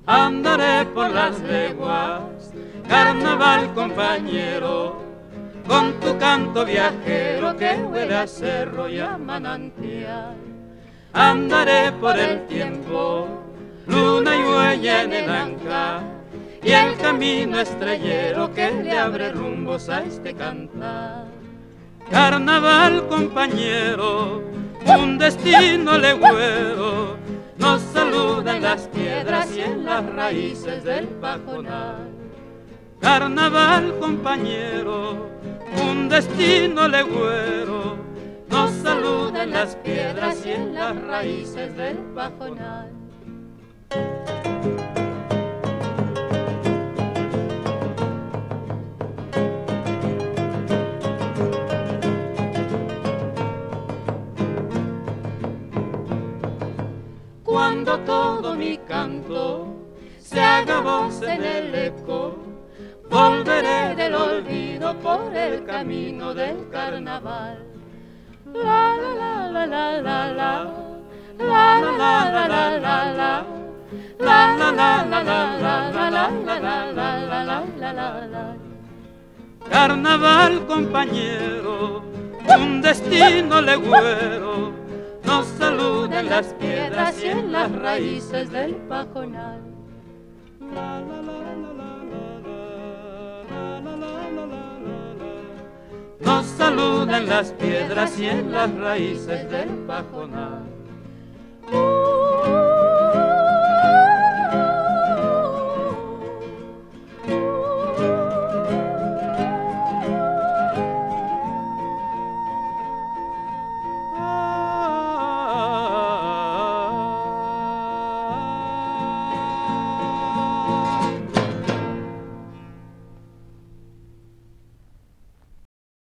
Andaré por las leguas, carnaval compañero, con tu canto viajero que huele a cerro y a manantial. Andaré por el tiempo, luna y huella en el anca, y el camino estrellero que le abre rumbos a este cantar. Carnaval compañero, un destino legüero, nos saluda en las piedras y en las raíces del pajonal. Carnaval compañero, un destino legüero, nos saluda en las piedras y en las raíces del pajonal. Cuando todo mi canto se haga voz en el eco, volveré del olvido por el camino del carnaval. La la la la la la la, la la la la la la la, la la la la la la la la la la la la. Carnaval compañero, un destino legüero, nos saluda en las piedras y en las raíces del pajonal. La la la la la la la la la. Nos saluda en las piedras y en las raíces del pajonal.